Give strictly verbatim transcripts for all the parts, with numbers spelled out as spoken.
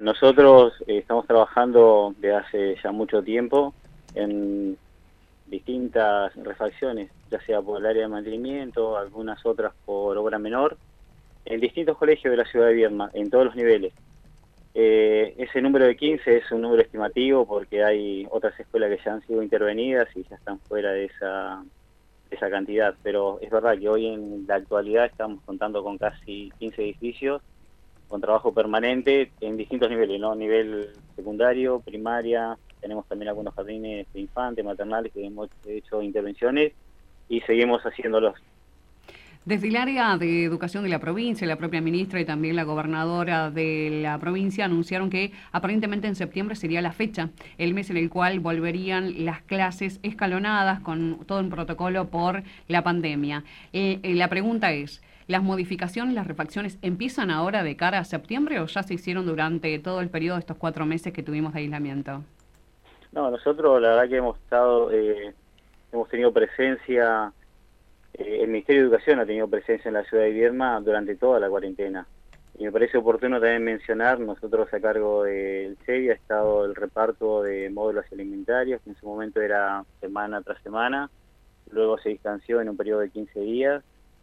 nosotros eh, estamos trabajando desde hace ya mucho tiempo en distintas refacciones, ya sea por el área de mantenimiento, algunas otras por obra menor, en distintos colegios de la ciudad de Viedma, en todos los niveles. Eh, ese número de quince es un número estimativo porque hay otras escuelas que ya han sido intervenidas y ya están fuera de esa, de esa cantidad, pero es verdad que hoy en la actualidad estamos contando con casi quince edificios con trabajo permanente en distintos niveles, ¿no? Nivel secundario, primaria, tenemos también algunos jardines de infantes, maternales que hemos hecho intervenciones y seguimos haciéndolos. Desde el área de educación de la provincia, la propia ministra y también la gobernadora de la provincia anunciaron que aparentemente en septiembre sería la fecha, el mes en el cual volverían las clases escalonadas con todo un protocolo por la pandemia. Eh, eh, la pregunta es, ¿las modificaciones, las refacciones empiezan ahora de cara a septiembre o ya se hicieron durante todo el periodo de estos cuatro meses que tuvimos de aislamiento? No, nosotros la verdad que hemos estado, eh, hemos tenido presencia. Eh, el Ministerio de Educación ha tenido presencia en la ciudad de Viedma durante toda la cuarentena. Y me parece oportuno también mencionar, nosotros a cargo del C E I ha estado el reparto de módulos alimentarios, que en su momento era semana tras semana, luego se distanció en un periodo de quince días,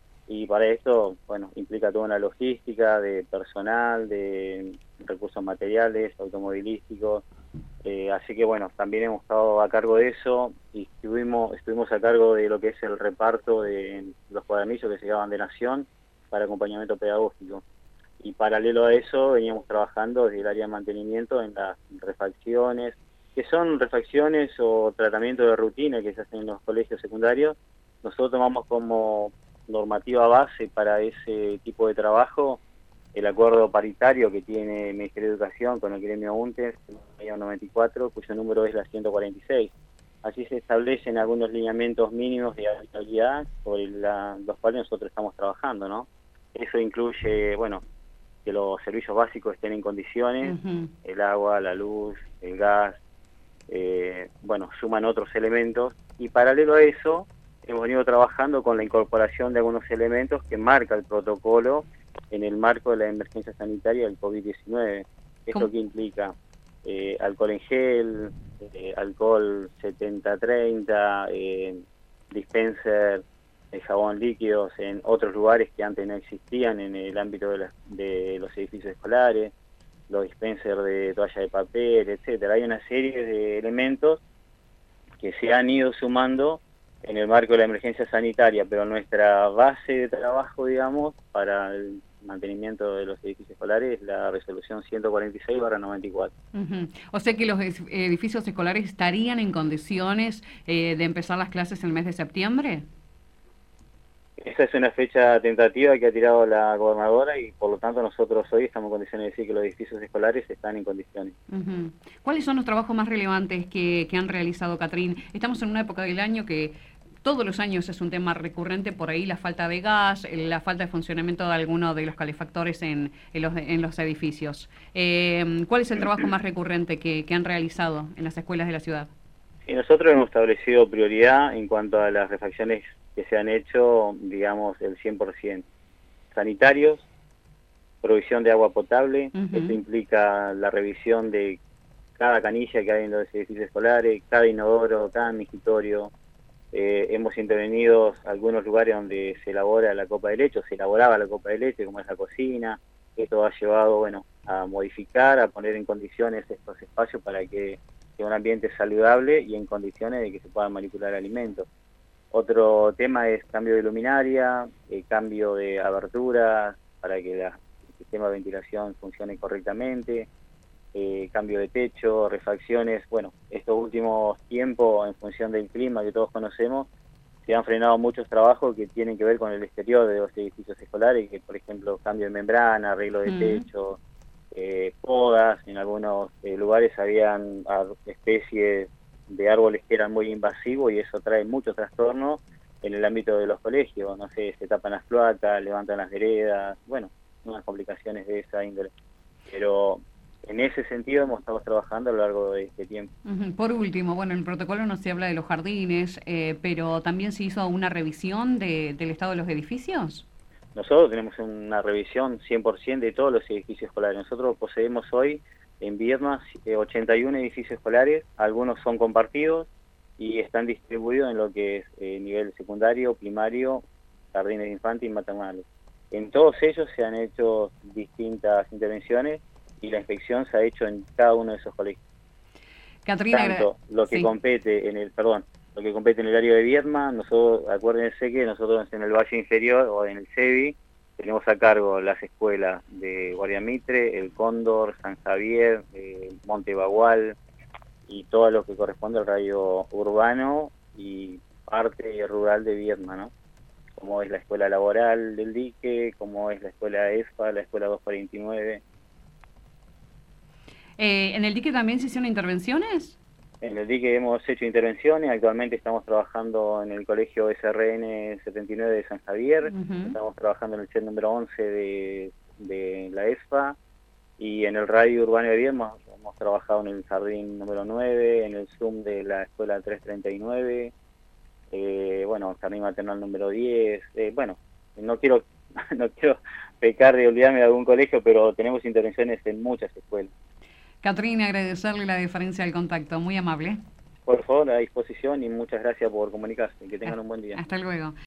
y para esto, bueno, implica toda una logística de personal, de recursos materiales, automovilísticos. Eh, así que bueno, también hemos estado a cargo de eso y estuvimos, estuvimos a cargo de lo que es el reparto de los cuadernillos que se llevaban de Nación para acompañamiento pedagógico. Y paralelo a eso veníamos trabajando desde el área de mantenimiento en las refacciones, que son refacciones o tratamientos de rutina que se hacen en los colegios secundarios. Nosotros tomamos como normativa base para ese tipo de trabajo el acuerdo paritario que tiene el Ministerio de Educación con el gremio UNTES, el año noventa y cuatro, cuyo número es la ciento cuarenta y seis. Así se establecen algunos lineamientos mínimos de habitabilidad sobre la, los cuales nosotros estamos trabajando, ¿no? Eso incluye, bueno, que los servicios básicos estén en condiciones, Uh-huh. el agua, la luz, el gas, eh, bueno, suman otros elementos, y paralelo a eso hemos venido trabajando con la incorporación de algunos elementos que marca el protocolo en el marco de la emergencia sanitaria del COVID diecinueve. ¿Esto qué implica? Eh, alcohol en gel, eh, alcohol setenta treinta, eh, dispenser de jabón líquidos en otros lugares que antes no existían en el ámbito de, la, de los edificios escolares, los dispensers de toalla de papel, etcétera. Hay una serie de elementos que se han ido sumando en el marco de la emergencia sanitaria, pero nuestra base de trabajo, digamos, para el mantenimiento de los edificios escolares es la resolución ciento cuarenta y seis barra noventa y cuatro. Uh-huh. O sea que los edificios escolares estarían en condiciones eh, de empezar las clases en el mes de septiembre. Esa es una fecha tentativa que ha tirado la gobernadora y por lo tanto nosotros hoy estamos en condiciones de decir que los edificios escolares están en condiciones. Uh-huh. ¿Cuáles son los trabajos más relevantes que, que han realizado, Catrín? Estamos en una época del año que todos los años es un tema recurrente, por ahí la falta de gas, la falta de funcionamiento de alguno de los calefactores en, en, los, en los edificios. Eh, ¿Cuál es el trabajo más recurrente que, que han realizado en las escuelas de la ciudad? Sí, nosotros hemos establecido prioridad en cuanto a las refacciones que se han hecho, digamos, el cien por ciento. Sanitarios, provisión de agua potable, uh-huh. Esto implica la revisión de cada canilla que hay en los edificios escolares, cada inodoro, cada migitorio. Eh, hemos intervenido en algunos lugares donde se elabora la copa de leche, o se elaboraba la copa de leche, como es la cocina. Esto ha llevado, bueno, a modificar, a poner en condiciones estos espacios para que sea un ambiente saludable y en condiciones de que se puedan manipular alimentos. Otro tema es cambio de luminaria, eh, cambio de aberturas para que la, el sistema de ventilación funcione correctamente, eh, cambio de techo, refacciones. Bueno, estos últimos tiempos, en función del clima que todos conocemos, se han frenado muchos trabajos que tienen que ver con el exterior de los edificios escolares, que por ejemplo cambio de membrana, arreglo de techo, eh, podas. En algunos eh, lugares habían especies de árboles que eran muy invasivos y eso trae muchos trastornos en el ámbito de los colegios. No sé, se tapan las cloacas, levantan las veredas, bueno, unas complicaciones de esa índole. Pero en ese sentido hemos estado trabajando a lo largo de este tiempo. Uh-huh. Por último, bueno, en el protocolo no se habla de los jardines, eh, pero ¿también se hizo una revisión de, del estado de los edificios? Nosotros tenemos una revisión cien por ciento de todos los edificios escolares. Nosotros poseemos hoy en Viedma eh, ochenta y uno edificios escolares, algunos son compartidos y están distribuidos en lo que es eh, nivel secundario, primario, jardines de infantes y maternales. En todos ellos se han hecho distintas intervenciones y la inspección se ha hecho en cada uno de esos colegios. Catrina, Tanto lo que sí. compete en el, perdón, lo que compete en el área de Viedma, nosotros, acuérdense que nosotros en el Valle Inferior o en el SEBI tenemos a cargo las escuelas de Guardia Mitre, El Cóndor, San Javier, eh, Monte Bagual y todo lo que corresponde al radio urbano y parte rural de Viedma, ¿no? Como es la escuela laboral del dique, como es la escuela ESPA, la escuela doscientos cuarenta y nueve. Eh, ¿En el dique también se hicieron intervenciones? En el dique hemos hecho intervenciones, actualmente estamos trabajando en el colegio S R N setenta y nueve de San Javier, uh-huh. Estamos trabajando en el C E T número once de, de la ESPA, y en el radio urbano de Viedma hemos, hemos trabajado en el jardín número nueve, en el Zoom de la escuela trescientos treinta y nueve, eh, bueno, jardín maternal número diez, eh, bueno, no quiero, no quiero pecar de olvidarme de algún colegio, pero tenemos intervenciones en muchas escuelas. Catrina, agradecerle la deferencia del contacto, muy amable. Por favor, a disposición y muchas gracias por comunicarse. Que tengan un buen día. Hasta luego.